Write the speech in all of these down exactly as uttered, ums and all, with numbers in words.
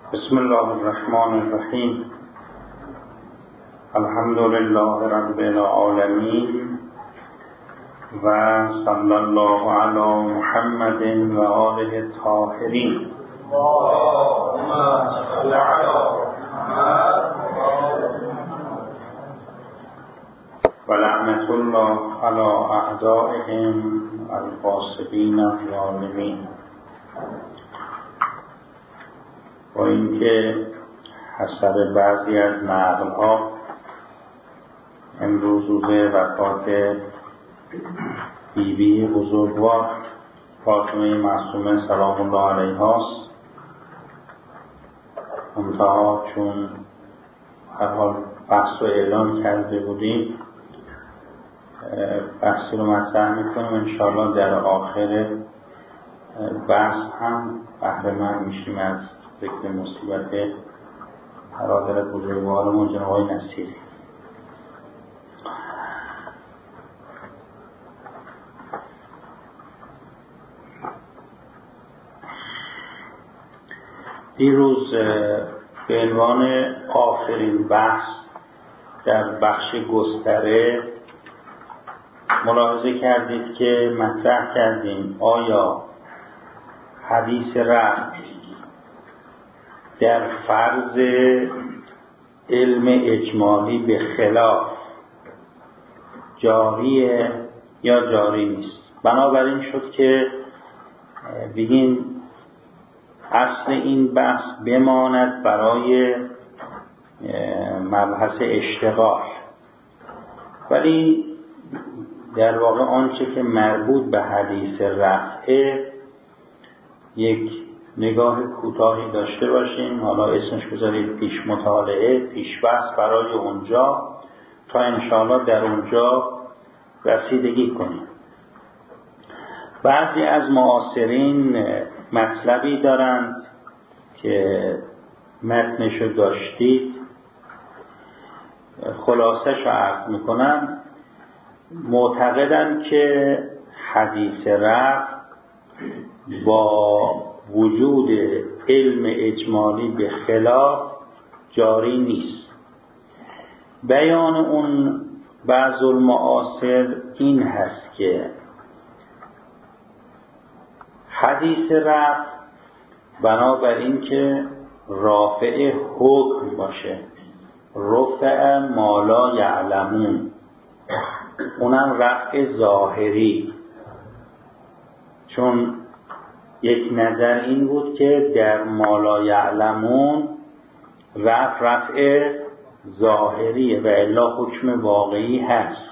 بسم الله الرحمن الرحیم. الحمد لله رب العالمین و صلی الله علی محمد و آله الطاهرین. اللهم صل علی محمد و لعنت الله علی اعدائهم الغاصبین الظالمین. با اینکه حسب بعضی از نقل‌ها امروز روز وفات بیبی بزرگوار فاطمه معصومه سلام الله علیها است، منتها چون هر حال بحث رو اعلان کرده بودیم بحثی رو مطرح میکنیم. انشاءالله در آخر بحث هم بهره مند میشیم از ذکر مصیبت برادر بزرگوارمون جناب آقای نصیری. دیروز به عنوان آخرین بحث در بخش گستره ملاحظه کردید که مطرح کردیم آیا حدیث رفع در فرض علم اجمالی به خلاف جاریه یا جاری نیست. بنابراین شد که بگیم اصل این بحث بماند برای مبحث اشتغال، ولی در واقع آنچه که مربوط به حدیث رفعه یک نگاه کوتاهی داشته باشیم. حالا اسمش بذارید پیش مطالعه، پیش بحث برای اونجا، تا انشاءالله در اونجا رسیدگی کنیم. بعضی از معاصرین مطلبی دارند که متنشو داشتید، خلاصش رو عرض میکنم. معتقدند که حدیث رفع با وجود علم اجمالی به خلاف جاری نیست. بیان اون بعض المعاصر این هست که حدیث رفع بنابراین که رافع حکم باشه، رفع ما لا یعلمون، اونم رفع ظاهری. چون یک نظر این بود که در ما لا یعلمون رفع رفع ظاهریه و الا حکم واقعی هست.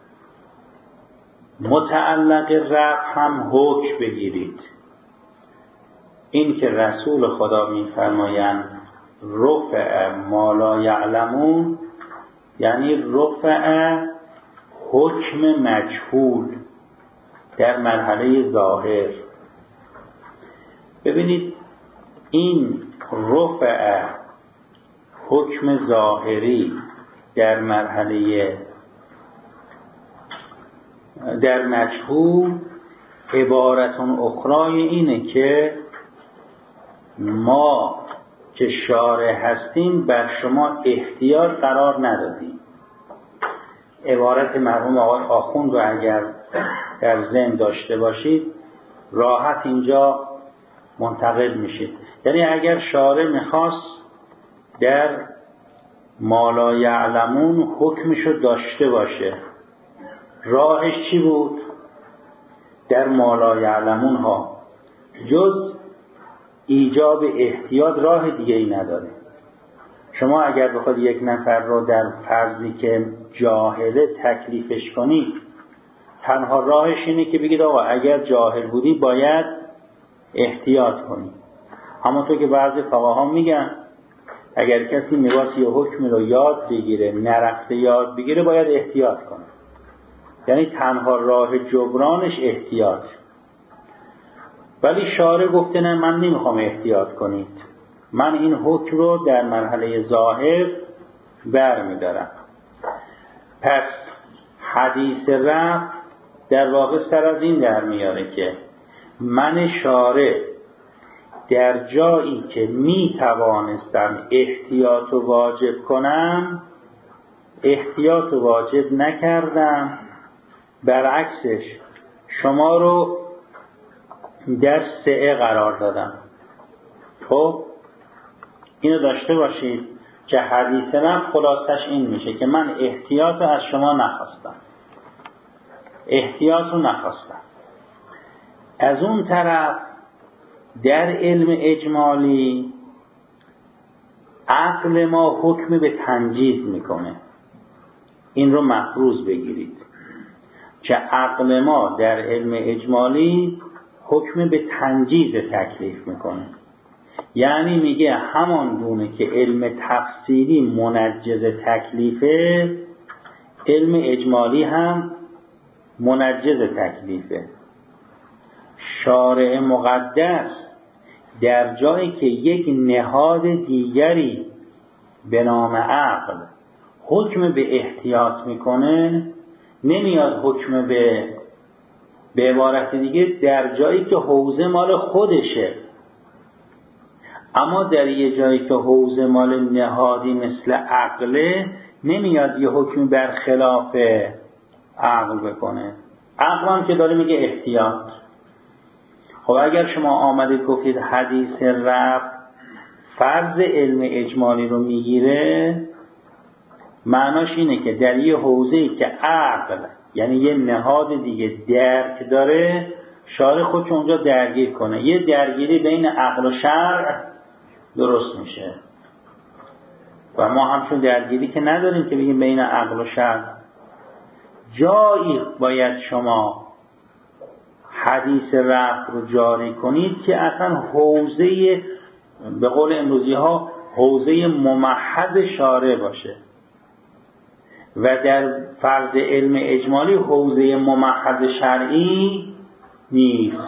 متعلق رفع هم حکم بگیرید. این که رسول خدا میفرمایند رفع ما لا یعلمون یعنی رفع حکم مجهول در مرحله ظاهر. ببینید این رفع حکم ظاهری در مرحله در مجهول عبارتون اخرای اینه که ما که شارع هستیم بر شما احتیاط قرار ندادیم. عبارت مرحوم آقای آخوند رو اگر در ذهن داشته باشید راحت اینجا منتقل میشید. یعنی اگر شارع میخواست در ما لا یعلمون حکمشو داشته باشه، راهش چی بود؟ در ما لا یعلمون ها جز ایجاب احتیاط راه دیگه ای نداره. شما اگر بخواید یک نفر رو در فرضی که جاهله تکلیفش کنید، تنها راهش اینه که بگید آقا اگر جاهل بودی باید احتیاط کنی. همونطور که بعضی فقها میگن اگر کسی می‌خواد یه حکم رو یاد بگیره نرفته یاد بگیره باید احتیاط کنه. یعنی تنها راه جبرانش احتیاط. ولی شارع گفته نه، من نمیخوام احتیاط کنید، من این حکم رو در مرحله ظاهر برمی‌دارم. پس حدیث رفع در واقع سر از این در میاره که من شارع در جایی که می توانستم احتیاط و واجب کنم احتیاط و واجب نکردم، برعکسش شما رو در سعه قرار دادم. خب اینو داشته باشید که حدیث نفس خلاصش این میشه که من احتیاط رو از شما نخواستم، احتیاط رو نخواستم. از اون طرف در علم اجمالی عقل ما حکم به تنجیز میکنه. این رو مفروض بگیرید که عقل ما در علم اجمالی حکم به تنجیز تکلیف میکنه. یعنی میگه همان گونه که علم تفسیری منجز تکلیفه، علم اجمالی هم منجز تکلیفه. شارع مقدس در جایی که یک نهاد دیگری به نام عقل حکم به احتیاط میکنه، نمیاد حکم به به عبارت دیگه در جایی که حوزه مال خودشه. اما در یه جایی که حوزه مال نهادی مثل عقله، نمیاد یه حکمی برخلاف عقل بکنه. عقل هم که داره میگه احتیاط. خب اگر شما آمدید گفتید حدیث رفع فرض علم اجمالی رو میگیره، معناش اینه که در یه حوزه‌ای که عقل یعنی یه نهاد دیگه درک داره، شارع خودش اونجا درگیر کنه. یه درگیری بین عقل و شرع درست میشه. و ما همچون درگیری که نداریم که بگیم بین عقل و شرع. جایی باید شما حدیث رفع رو جاری کنید که اصلا حوزه، به قول امروزی ها، حوزه ممحض شارع باشه. و در فرض علم اجمالی حوزه ممحض شرعی نیست.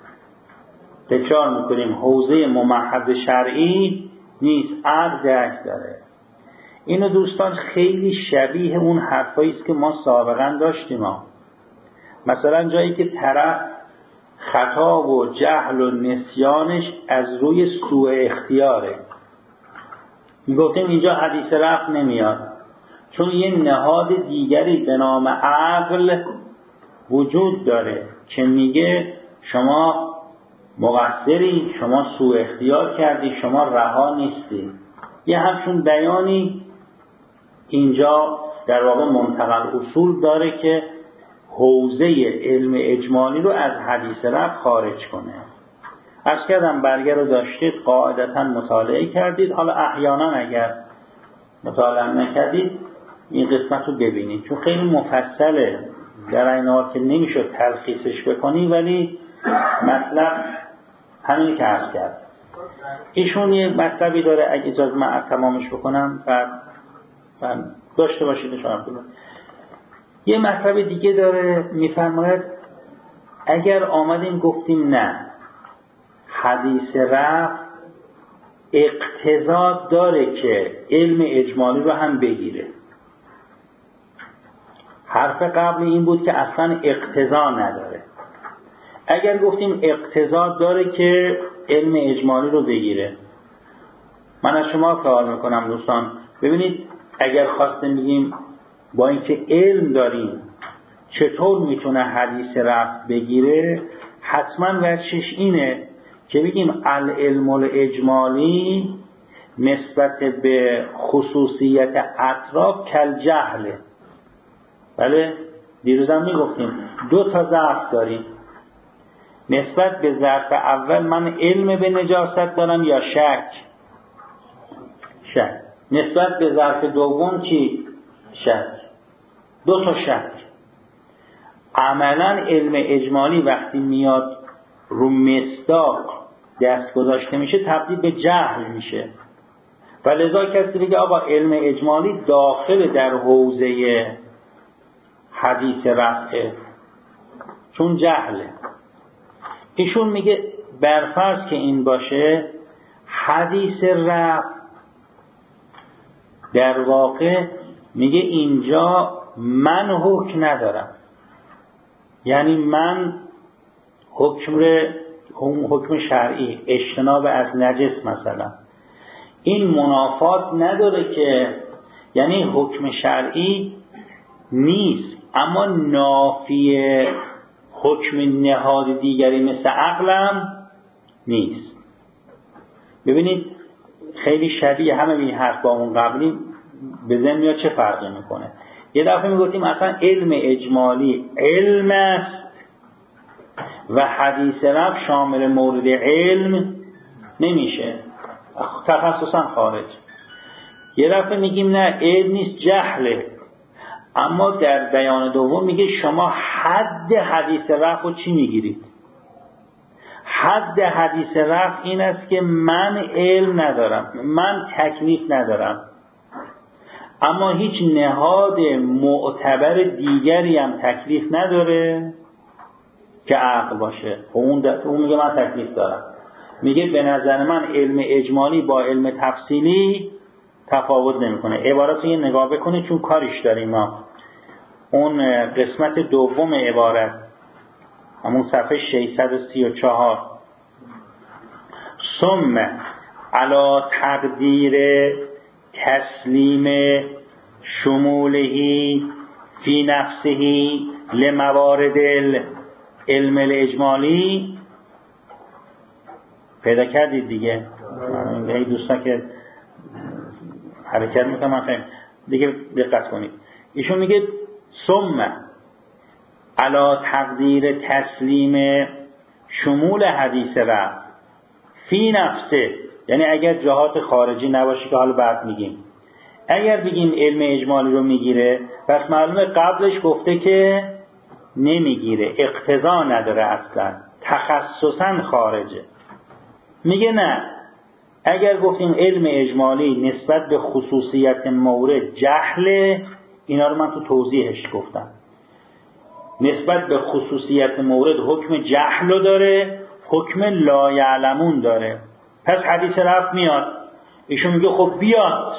تکرار میکنیم، حوزه ممحض شرعی نیست، عقل درک داره. اینو دوستان خیلی شبیه اون حرفایی است که ما سابقا داشتیم ها. مثلا جایی که طرف خطا و جهل و نسیانش از روی سوء اختیاره، میگفتیم اینجا حدیث رفع نمیاد، چون یه نهاد دیگری به نام عقل وجود داره که میگه شما مقصری، شما سوء اختیار کردی، شما رها نیستی. یه همچون بیانی اینجا در واقع منتقل اصول داره که حوزه علم اجمالی رو از حدیث رفع خارج کنه. از کردم برگه رو داشتید، قاعدتا مطالعه کردید. حالا احیانا اگر مطالعه نکردید این قسمت رو ببینید، چون خیلی مفصله، در این حال که نمیشد تلخیصش بکنی، ولی مطلب همین که عرض کرد. ایشون یه مطلبی داره، اگه اجازه من تمامش بکنم و داشته باشید شما بگم. یه مطلب دیگه داره، میفرماید اگر آمدیم گفتیم نه حدیث رفع اقتضا داره که علم اجمالی رو هم بگیره. حرف قبل این بود که اصلا اقتضا نداره. اگر گفتیم اقتضا داره که علم اجمالی رو بگیره، من از شما سوال میکنم دوستان، ببینید اگر خواستیم بگیم با اینکه علم داریم چطور میتونه حدیث رفع بگیره، حتما وجهش اینه که بگیم العلم الاجمالی نسبت به خصوصیت اطراف کل جهله. بله دیروزم میگفتیم دو تا ظرف داریم، نسبت به ظرف اول من علم به نجاست دارم یا شک؟ شک. نسبت به ظرف دوم چی؟ شک. دو تا شک. عملا علم اجمالی وقتی میاد رو مصداق دست گذاشته میشه تبدیل به جهل میشه. و لذا کسی بگه آقا علم اجمالی داخل در حوزه حدیث رفعه، چون جهله. ایشون میگه برفرض که این باشه، حدیث رفع در واقع میگه اینجا من حکم ندارم، یعنی من حکم حکم شرعی، اجتناب از نجس مثلا، این منافات نداره که، یعنی حکم شرعی نیست اما نافی حکم نهاد دیگری مثل عقلم نیست. ببینید خیلی شبیه همه این حرف با اون قبلی به ذهن میاد چه فرقی میکنه. یه دفعه میگفتیم اصلا علم اجمالی علم است و حدیث رفع شامل مورد علم نمیشه، تخصصا خارج. یه دفعه میگیم نه علم نیست، جهله. اما در بیان دوم میگه شما حد حدیث رفع رو چی میگیرید؟ حد حدیث رفع این است که من علم ندارم، من تکلیف ندارم، اما هیچ نهاد معتبر دیگری هم تکلیف نداره که عقل باشه. اون, اون میگه من تکلیف دارم. میگه به نظر من علم اجمالی با علم تفصیلی تفاوت نمیکنه. عبارت رو یه نگاه بکنید چون کاریش داریم ما. اون قسمت دوم عبارت همون صفحه ششصد و سی و چهار، ثم علی تقدیر تسلیم شمولهی فی نفسهی لموارد علم الاجمالی. پیدا کردید دیگه؟ این دوستان که حرکت میکنم من فهم دیگه دقت کنید. ایشون میگه ثم علی تقدیر تسلیم شمول حدیث رفع فی نفسه، یعنی اگر جهات خارجی نباشه که حالا بعد میگیم، اگر بگیم علم اجمالی رو میگیره پس معلومه قبلش گفته که نمیگیره، اقتضا نداره، اصلا تخصصا خارجه. میگه نه، اگر گفتیم علم اجمالی نسبت به خصوصیت مورد جهل، اینا رو من تو توضیحش گفتم، نسبت به خصوصیت مورد حکم جهل داره، حکم لا یعلمون داره. پس حدیث رفع میاد. ایشون میگه خب بیاد،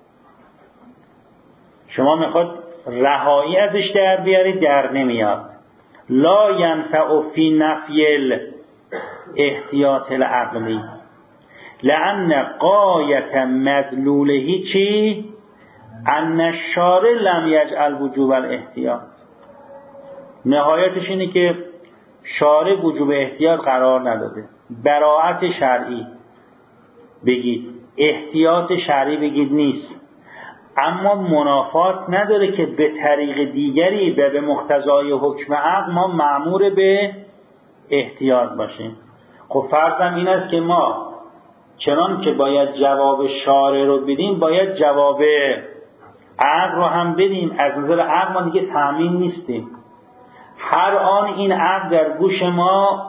شما میخواد رهایی ازش در بیارید، در نمیاد. لا ینفع فی نفی احتیاط العقلی لأن غایت مدلولهی چی؟ ان الشارع لم یجعل وجوب الاحتیاط. نهایتش اینه که شارع وجوب احتیاط قرار نداده. براعت شرعی بگید، احتیاط شرعی بگید نیست، اما منافات نداره که به طریق دیگری به به مقتضای حکم عقل ما مأمور به احتیاط باشیم. خب فرضم این است که ما چنان که باید جواب شارع رو بدیم باید جواب عقل رو هم بدیم. از نظر عقل ما دیگه تأمین نیستیم. هر آن این عقل در گوش ما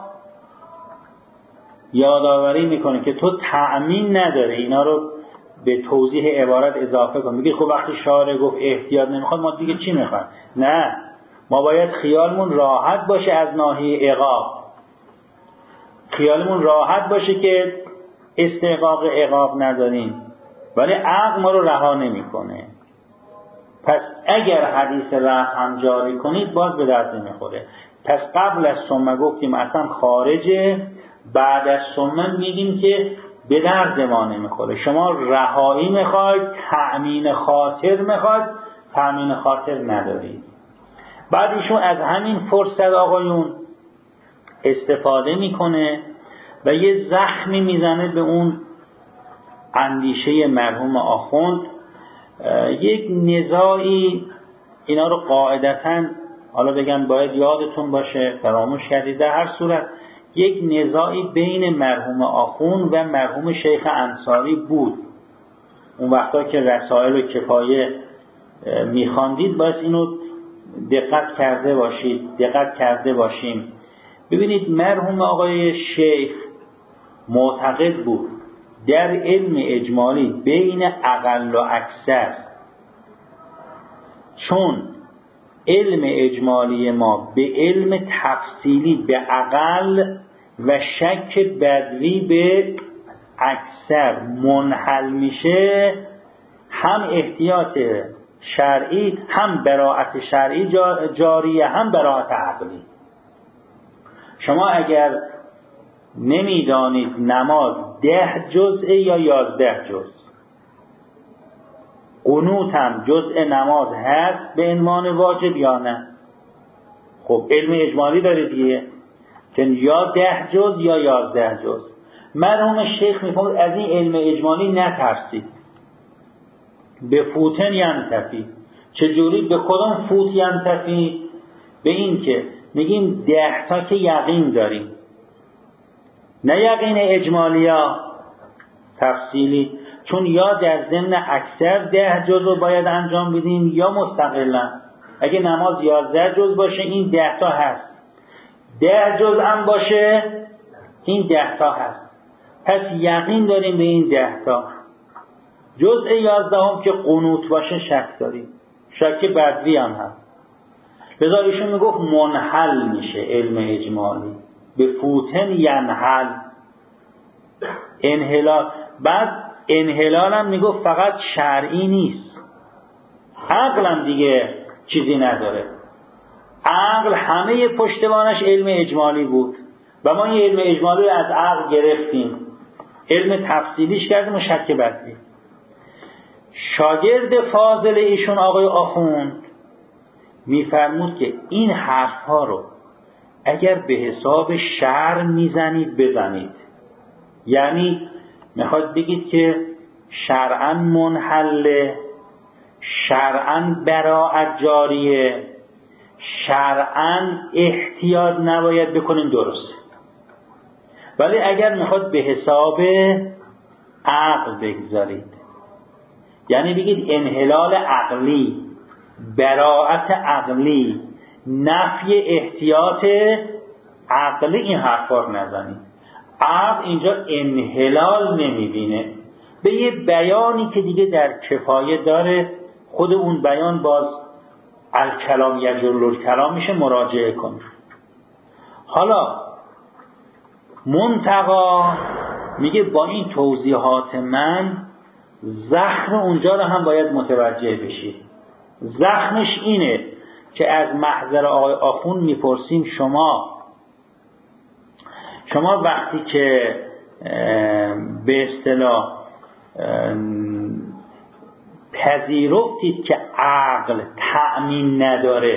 یادآوری میکنه که تو تأمین نداره، اینا رو به توضیح عبارت اضافه کن. میگه خب وقتی شارع گفت احتیاط نمیخواد ما دیگه چی میخواد؟ نه، ما باید خیالمون راحت باشه از ناحیه عقاب، خیالمون راحت باشه که استحقاق عقاب نداریم، ولی عقل ما رو رها نمیکنه. پس اگر حدیث رفع هم جاری کنید باز به درد نمیخوره. پس قبل از ثم گفتیم اصلا خارجه، بعد از ثم میگیم که به درد ما نمیخوره. شما رهایی میخواید، تأمین خاطر میخواید، تأمین خاطر ندارید. بعد ایشون از همین فرصت آقایون استفاده میکنه و یه زخمی میزنه به اون اندیشه مرحوم آخوند. یک نزاعی، اینا رو قاعدتاً حالا بگم باید یادتون باشه، فراموش کردید، در هر صورت یک نزاعی بین مرحوم آخوند و مرحوم شیخ انصاری بود. اون وقتا که رسائل و کفایه میخواندید باید اینو دقت کرده باشید، دقت کرده باشیم. ببینید مرحوم آقای شیخ معتقد بود در علم اجمالی بین اقل و اکثر، چون علم اجمالی ما به علم تفصیلی به اقل و شک بدوی به اکثر منحل میشه، هم احتیاط شرعی، هم براعت شرعی جاریه، هم براعت عقلی. شما اگر نمیدانید نماز ده جزء یا یازده جزء. قنوت هم جزء نماز هست به عنوان واجب یا نه؟ خب علم اجمالی داره دیگه که یا ده جزء یا یازده جزء. مرحوم شیخ میفرماید از این علم اجمالی نترسید. به فوتن ینتفی. چجوری؟ به کدوم فوت ینتفی؟ به این که میگیم ده تا که یقین داریم، نه یقین اجمالی ها تفصیلی، چون یا در ضمن اکثر ده جزء باید انجام بدیم یا مستقلا. اگه نماز یازده جزء باشه این ده تا هست، ده جزء هم باشه این ده تا هست. پس یقین داریم به این ده تا. جزء یازده هم که قنوت باشه شک داریم، شک بدوی هم هست. لذا ایشون میگفت منحل میشه علم اجمالی، به فوتن ینحل انحلال. بعد انحلال هم میگفت فقط شرعی نیست، عقل هم دیگه چیزی نداره. عقل همه پشتوانش علم اجمالی بود و ما این علم اجمالی از عقل گرفتیم، علم تفصیلیش کردیم و شک بدوی. شاگرد فاضل ایشون آقای آخوند میفرمود که این حرفها رو اگر به حساب شرع میزنید بزنید، یعنی میخواد بگید که شرعاً منحله، شرعاً براءت جاریه، شرعاً احتیاط نباید بکنیم، درسته. ولی اگر میخواد به حساب عقل بگذارید، یعنی بگید انحلال عقلی، براءت عقلی، نفی احتیاط عقلی، این حرفا رو نزنید. عقل اینجا انحلال نمیبینه، به یه بیانی که دیگه در کفایه داره، خود اون بیان باز الکلام یجل الکلام میشه، مراجعه کن. حالا منتقا میگه با این توضیحات من زخم اونجا رو هم باید متوجه بشید. زخمش اینه که از محضر آقای آخوند میپرسیم شما شما وقتی که به اصطلاح پذیرفتید که عقل تأمین نداره،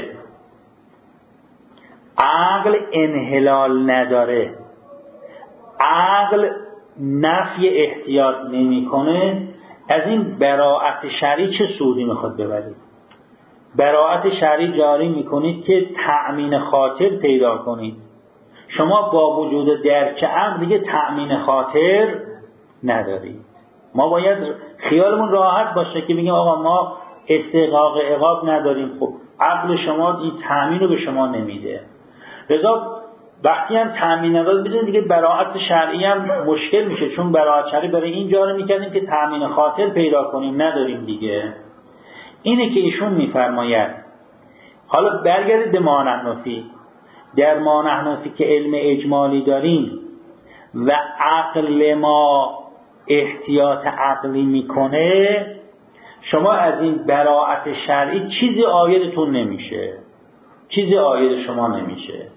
عقل انحلال نداره، عقل نفی احتیاط نمی کنه، از این براءت شرعی چه سودی میخواد ببرید؟ براءت شرعی جاری میکنید که تأمین خاطر پیدا کنید. شما با وجود درک عقل دیگه تأمین خاطر ندارید. ما باید خیالمون راحت باشه که بگیم آقا ما استحقاق عقاب نداریم. خب عقل شما این تأمین رو به شما نمیده، لذا وقتی هم تأمین نداد بدونید دیگه براءت شرعی هم مشکل میشه، چون براءت شرعی برای این جاره میکردیم که تأمین خاطر پیدا کنیم، نداریم دیگه. اینه که ایشون میفرماید. حالا برگردید به ما نحن فیه. در ما نحن فیه که علم اجمالی داریم و عقل ما احتیاط عقلی میکنه، شما از این براءت شرعی چیزی عایدتون نمیشه، چیزی عاید شما نمیشه.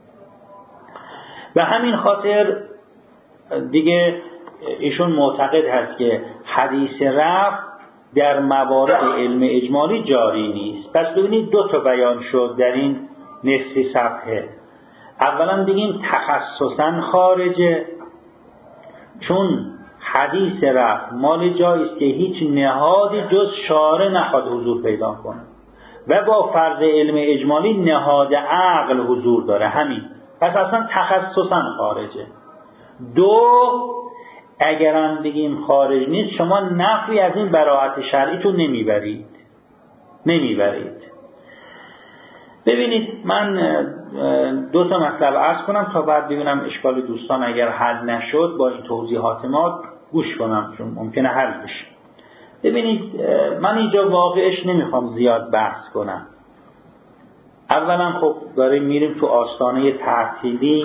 و همین خاطر دیگه ایشون معتقد هست که حدیث رفع در موارد علم اجمالی جاری نیست. پس ببینید دو تا بیان شد در این نصف صفحه. اولا بگیم تخصصاً خارجه، چون حدیث رفع مال جایی است که هیچ نهادی جز شارع نخواد حضور پیدا کنه و با فرض علم اجمالی نهاد عقل حضور داره، همین. پس اصلا تخصصاً خارجه. دو، اگرم بگیم خارج نیست، شما نفی از این براءت شرعیتون نمیبرید نمیبرید ببینید من دو تا مطلب عرض کنم تا بعد ببینم اشکال دوستان اگر حل نشد با این توضیحات ما گوش کنم، چون ممکنه حل بشه. ببینید من اینجا واقعش نمیخوام زیاد بحث کنم. اولا خب داریم میریم تو آستانه تعطیلی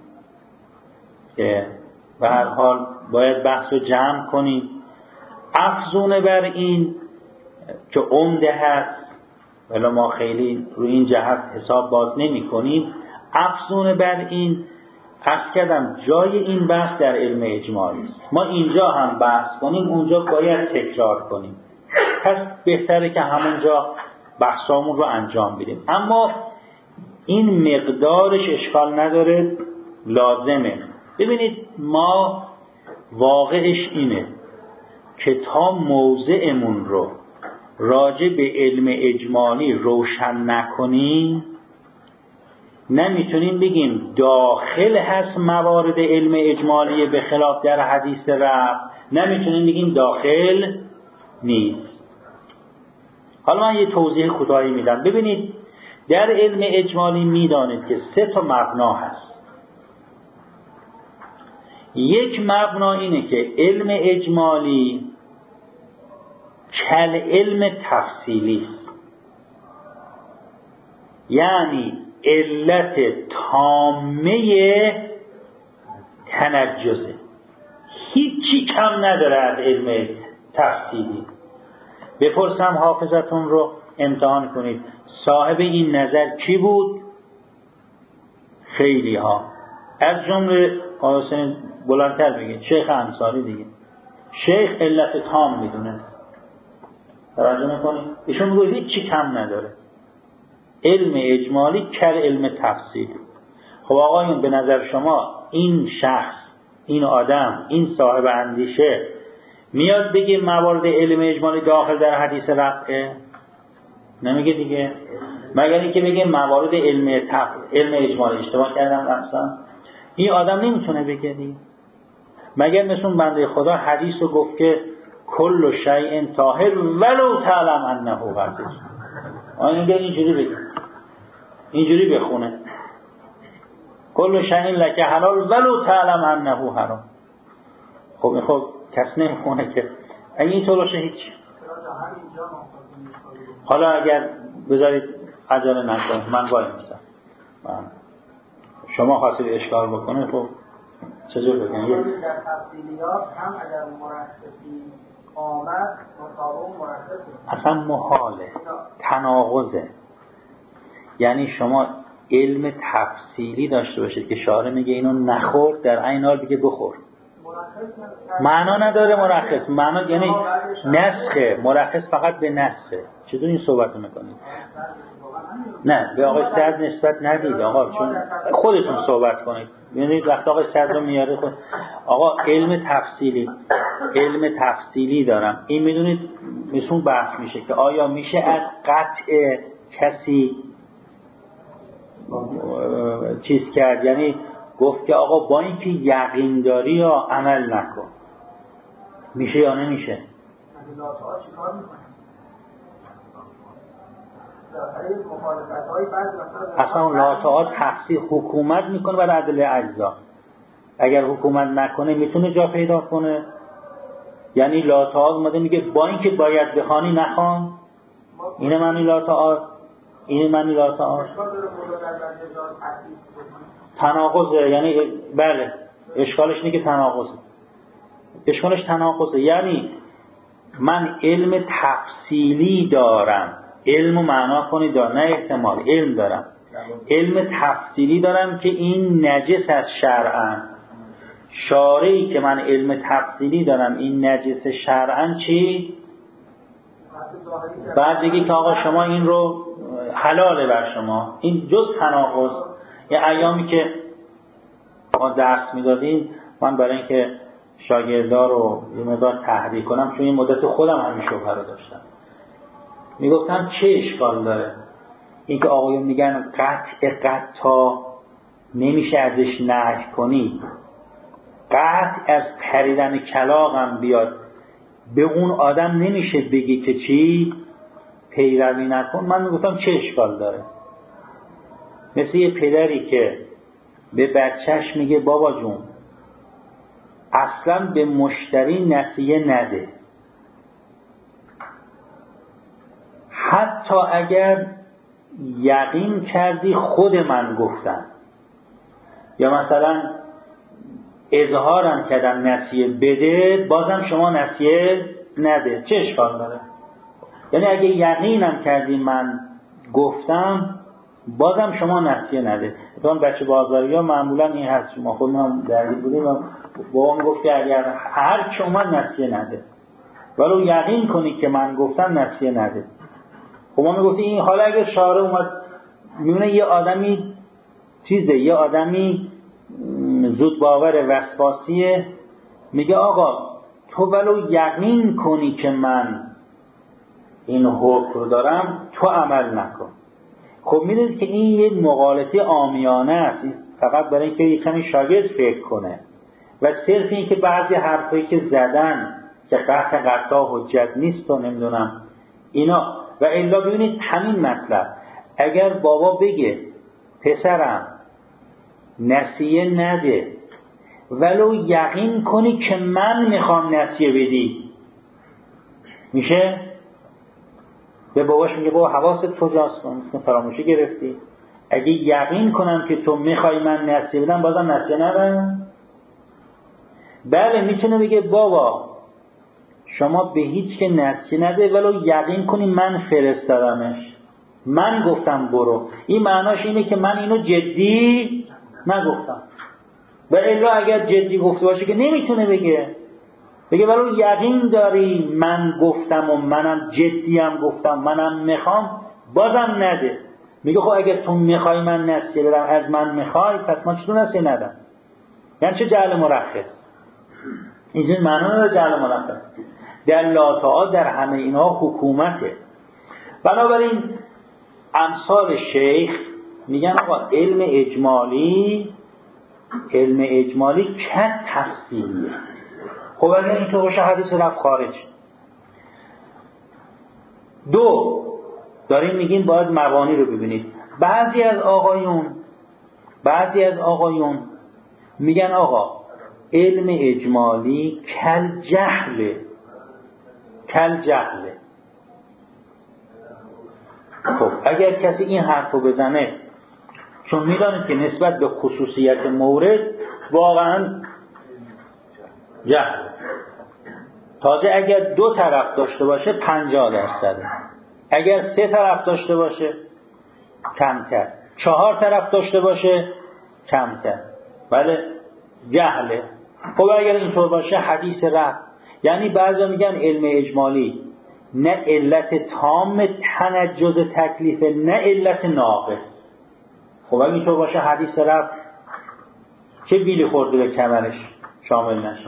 که به هر حال باید بحث رو جمع کنیم. افزونه بر این که عمده هست، ولی ما خیلی روی این جهت حساب باز نمی کنیم. افزونه بر این عرض کردم جای این بحث در علم اجمالی است. ما اینجا هم بحث کنیم، اونجا باید تکرار کنیم. پس بهتره که همونجا بحثامون رو انجام بدیم. اما این مقدارش اشکال نداره، لازمه. ببینید ما واقعش اینه که تا موضعمون رو راجع به علم اجمالی روشن نکنیم نمیتونیم بگیم داخل هست موارد علم اجمالی به خلاف در حدیث رفع، نمیتونیم بگیم داخل نیست. حالا من یه توضیح کوتاهی میدم. ببینید در علم اجمالی میدانید که سه تا مبنا هست. یک مبنا اینه که علم اجمالی کل علم تفصیلی است، یعنی علت تامه تنجزه، هیچی کم نداره از علم تفصیلی. بپرسم حافظتون رو امتحان کنید، صاحب این نظر کی بود؟ خیلی ها، از جمله حسین بلندتر بگید شیخ انصاری دیگه. شیخ علت تام میدونه، توجه میکنید؟ ایشون میگه هیچی کم نداره. علم اجمالی کل علم تفصیلی. خب آقایون به نظر شما این شخص، این آدم، این صاحب اندیشه میاد بگه موارد علم اجمالی داخل در حدیث رفعه؟ نمیگه دیگه. مگر اینکه بگه موارد علم تف... علم اجمالی اشتباه کردم اصلا. این آدم نمیتونه بگه دیگه. مگر مثل بنده خدا حدیث رو گفت که کل شیء طاهر ولو تعلم انه غضب. آن اینجا اینجوری بگه، اینجوری بخونه کل شیء لک حلال ولو تعلم انه حرام. خب خب کس نمیخونه که اگه این طور باشه هیچ. حالا اگر بذارید عجله نکنید، من وای میستم، شما خواستید اشکال بکنه خب چجور بگم؟ در تفصیلیات هم اگر مرخصی آمد مطابق مرخصی اصلا محاله، تناقضه. یعنی شما علم تفصیلی داشته باشید که شارع میگه اینو نخور، در عین حال بگه بخور. معنا نداره مرخص، معنا یعنی نسخه. مرخص فقط به نسخه. چطور این صحبت میکنید؟ نه به آقای صدر نسبت ندید آقا، چون خودتون صحبت کنید. ببینید وقتی آقای صدر رو میاره خود آقا علم تفصیلی، علم تفصیلی دارم. این میدونید مثلا بحث میشه که آیا میشه از قطع کسی چیز کرد، یعنی گفت که آقا با اینکه یقین داری یا عمل نکن، میشه یا نمیشه؟ اصلا لاتعات تفسیر حکومت میکنه برای عدل اجزا. اگر حکومت نکنه میتونه جا پیدا کنه؟ یعنی لاتعات اومده میگه با اینکه باید بخوانی نخوان. اینه معنی لاتعات، اینه معنی لاتعات. تناقضه، یعنی بله اشکالش اینه که تناقضه. اشکالش تناقضه، یعنی من علم تفصیلی دارم، علم و معنا کنی دارم، نه احتمال، علم دارم، علم تفصیلی دارم که این نجس از شرعاً. شارعی که من علم تفصیلی دارم این نجس شرعاً چی؟ بعد بگی که آقا شما این رو حلاله بر شما. این جز تناقض. یه ایامی که ما درس میدادیم، من برای اینکه شاگردا رو یه مقدار تحریک کنم، چون این مدت خودم همین شبهه رو داشتم، میگفتم چه اشکال داره اینکه آقایون میگن قطع قطع نمیشه ازش نهی کنی، قطع از پریدن کلاغ هم بیاد به اون آدم نمیشه بگی که چی پیروی نکن. من میگفتم چه اشکال داره؟ مثل یه پدری که به بچهش میگه بابا جون اصلا به مشتری نسیه نده، حتی اگر یقین کردی خود من گفتم، یا مثلا اظهارم کردم نسیه بده، بازم شما نسیه نده. چه اشکال داره؟ یعنی اگه یقینم کردی من گفتم بازم شما نسیه نده. مثلا بچه بازاری ها معمولا این هست، ما خودمون درگیر بودیم و بابا میگفت که اگر هر چه اومد نسیه نده، ولو یقین کنی که من گفتم نسیه نده. خب ما میگفتی این حالا اگر شارع اومد میونه یه آدمی چیزه، یه آدمی زود باور وسواسیه، میگه آقا تو ولو یقین کنی که من این حکم رو دارم تو عمل نکن. خب میدونید که این یه مغالطه عامیانه است، فقط برای اینکه یه کمی شاگرد فکر کنه و صرف این که بعضی حرفایی که زدن که قطع قطع حجت نیست و نمیدونم اینا. و الا ببینید همین مطلب اگر بابا بگه پسرم نسیه نده ولو یقین کنی که من میخوام نسیه بدی، میشه؟ به باباش میگه بابا حواست کجاست، کن فراموشی گرفتی. اگه یقین کنم که تو میخوای من نسیه بدم بازم نسیه ندم. بله میتونه بگه بابا شما به هیچ که نسیه نده ولو یقین کنی من فرستادمش، من گفتم برو. این معناش اینه که من اینو جدی نگفتم. و الا اگر جدی گفته باشه که نمیتونه بگه بگه ولو یقین داری من گفتم و منم جدیم گفتم منم میخوام، بازم نده. میگه خب اگر تو میخوای من نسیه بدم از من میخوای پس من چطور نسیه ندم؟ یعنی چه جعل مرخص؟ این معنی نداره جعل مرخص. در لاتعا در همه اینها حکومته. بنابراین امثال شیخ میگن آقا علم اجمالی علم اجمالی که تفصیلیه. خب اگر اینطور باشه حدیث رفت خارج. دو داریم میگیم باید مبانی رو ببینید. بعضی از آقایون بعضی از آقایون میگن آقا علم اجمالی کل جهله کل جهله. خب اگر کسی این حرف رو بزنه چون میدانید که نسبت به خصوصیت مورد واقعا جهل، تازه اگر دو طرف داشته باشه پنجاه درصده، اگر سه طرف داشته باشه کمتر، چهار طرف داشته باشه کمتر. بله جهله. خب اگر اینطور باشه حدیث رفت. یعنی بعضا میگن علم اجمالی نه علت تام تنجز تکلیف نه علت ناقص. خب اگر اینطور باشه حدیث رفت چه بیلی خورده به کمرش شامل نشه.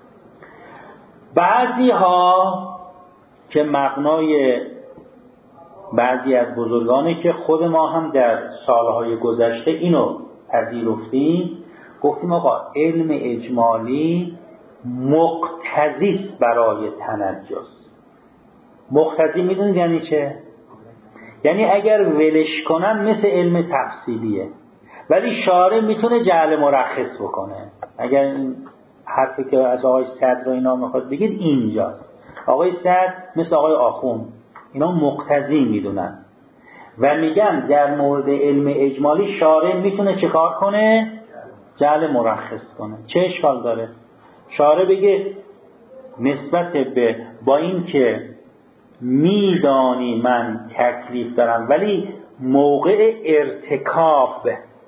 بعضی ها که مبنای بعضی از بزرگانی که خود ما هم در سالهای گذشته اینو پذیرفتیم، گفتیم آقا علم اجمالی مقتضی است برای تنجس. مقتضی میدونید یعنی چه؟ یعنی اگر ولش کنن مثل علم تفصیلیه، ولی شارع میتونه جعل مرخص بکنه. اگر این حرفی که از آقای صدر و اینا میخواد بگید اینجاست. آقای صدر مثل آقای آخوند اینا مقتضی میدونن و میگن در مورد علم اجمالی شارع میتونه چه کار کنه؟ جعل مرخص کنه. چه اشکال داره؟ شارع بگه نسبت به با این که میدانی من تکلیف دارم ولی موقع ارتکاب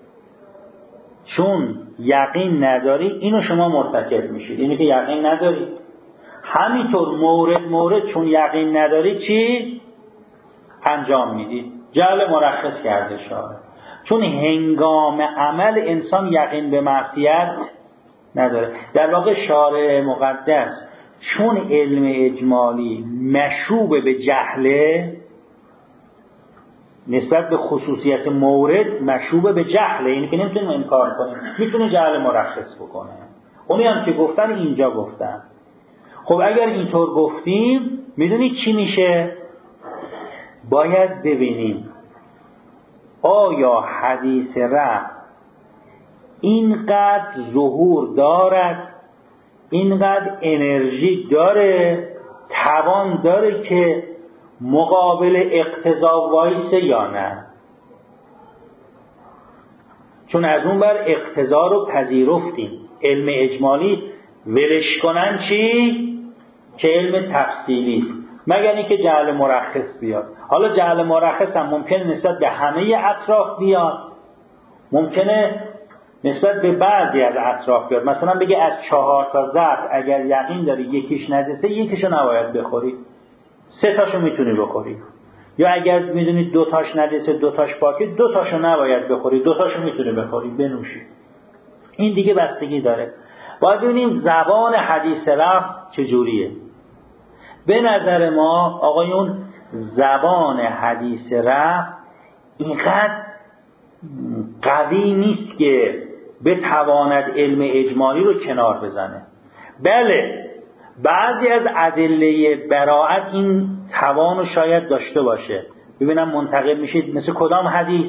چون یقین نداری اینو شما مرتکب میشید. اینی که یقین نداری همینطور مورد مورد چون یقین نداری چی انجام میدید؟ جعل مرخص کرده شارع. چون هنگام عمل انسان یقین به معصیت نداره. در واقع شارع مقدس چون علم اجمالی مشوب به جهله نسبت به خصوصیت مورد مشوب به جهله، اینی که نمیتونیم انکار کنیم، میتونه جعل مرخص بکنه. اونی هم که گفتن اینجا گفتن. خب اگر اینطور گفتیم میدونید چی میشه؟ باید ببینیم آیا حدیث رفع اینقدر ظهور دارد، اینقدر انرژی داره، توان داره که مقابل اقتضا وایسه یا نه؟ چون از اون بر اقتضا رو پذیرفتیم. علم اجمالی ولش کنن چی؟ که علم تفصیلی. مگر اینکه جعل مرخص بیاد. حالا جعل مرخص هم ممکنه نسبت به همه اطراف بیاد، ممکنه نسبت به بعضی از اطراف بیاد. مثلا بگه از چهار تا ظرف اگر یقین داری یکیش نجسه، یکیشو نباید بخوری، سه تاشو میتونی بخوری. یا اگر میدونی دو تاش نجسه دو تاش پاکه، دو تاشو نباید بخوری، دو تاشو میتونی بخوری بنوشی. این دیگه بستگی داره. باید ببینیم زبان حدیث رفع چجوریه. به نظر ما آقایون زبان حدیث رفع اینقدر قوی نیست که بتواند علم اجمالی رو کنار بزنه. بله بعضی از ادله براءت این توانو شاید داشته باشه. ببینم منتقل میشید مثل کدام حدیث؟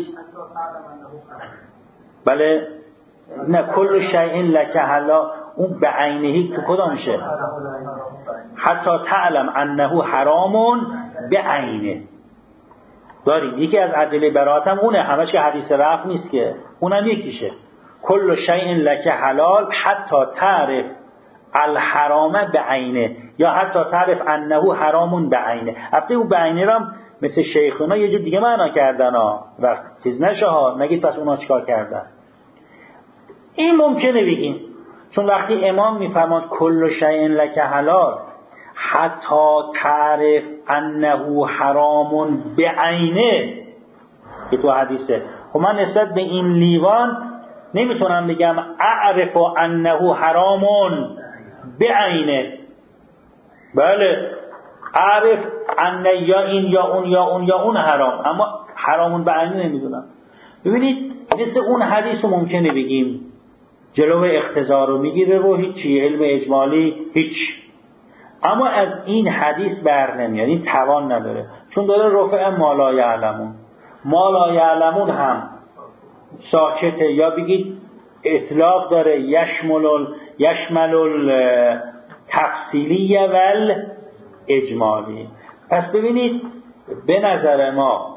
بله نه کل شیء لک حلال، اون به عینهی تو کدامشه؟ حتی تعلم انه حرام به عینه. داریم یکی از ادله براءت هم اونه، همش که حدیث رفع نیست که، اونم یکیشه. کل شیء لک حلال حتی تعرف الحرام به عینه، یا حتی تعرف انه حرام به عینه. البته اون به عینه رو مثل شیخونا یه جور دیگه معنا کردن ها، وقت چیز نشه ها، نگید پس اونا چیکار کردن. این ممکنه بگیم، چون وقتی امام میفرماد کل شیء لک حلال حتی تعرف انه حرام به عینه که تو حدیثه، خب من نسبت به این لیوان نمیتونم بگم اعرف انه حرام به عینه. بله اعرف ان یا این یا اون یا اون یا اون حرام، اما حرامون به عینه نمیدونم. ببینید مثل اون حدیث رو ممکنه بگیم جلو اقتضا رو میگیره و هیچی، علم اجمالی هیچ، اما از این حدیث بر نمیاد، این توان نداره، چون داره رفع ما لا یعلمون. ما لا یعلمون هم ساکته، یا بگید اطلاق داره، یشمل یشمل تفصیلی و اجمالی. پس ببینید به نظر ما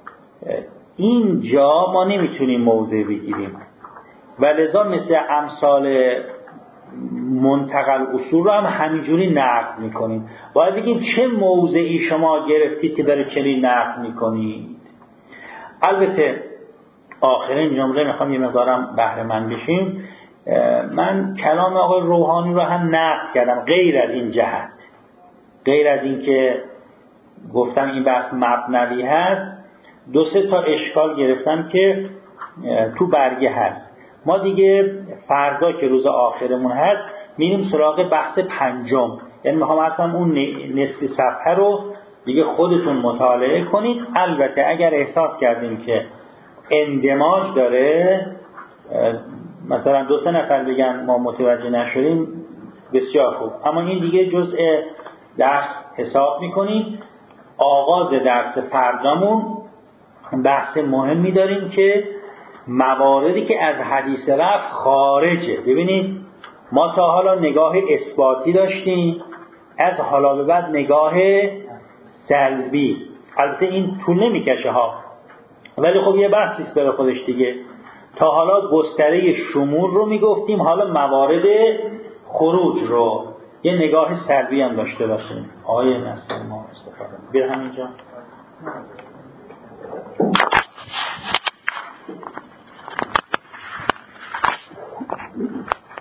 اینجا ما نمیتونیم موضع بگیریم و لذا مثل امثال منتقل اصول رو هم همینجوری نقد میکنیم. باید بگیم چه موضعی شما گرفتید که داره چنین نقد میکنید. البته آخرین جمله میخوام یه مقدارم بهره مند بشیم. من کلام آقای روحانی رو هم نقد کردم، غیر از این جهت، غیر از این که گفتم این بحث مبنوی هست، دو سه تا اشکال گرفتم که تو برگه هست. ما دیگه فردا که روز آخرمون هست میریم سراغ بحث پنجم، یعنی میخوام اصلا اون نصف صفحه رو دیگه خودتون مطالعه کنید. البته اگر احساس کردیم که اندماج داره، مثلا دو سه نفر بگن ما متوجه نشدیم، بسیار خوب، اما این دیگه جزء درس حساب میکنیم. آغاز درس فردامون بحث مهمی داریم که مواردی که از حدیث رفع خارجه. ببینید ما تا حالا نگاه اثباتی داشتیم، از حالا به بعد نگاه سلبی. البته این طول نمیکشه ها، ولی خب یه بحثیست برای خودش دیگه. تا حالا گستره شمول رو میگفتیم، حالا موارد خروج رو یه نگاه سلبی هم داشته باشیم. آیه نصر ما استفاده بیر همینجا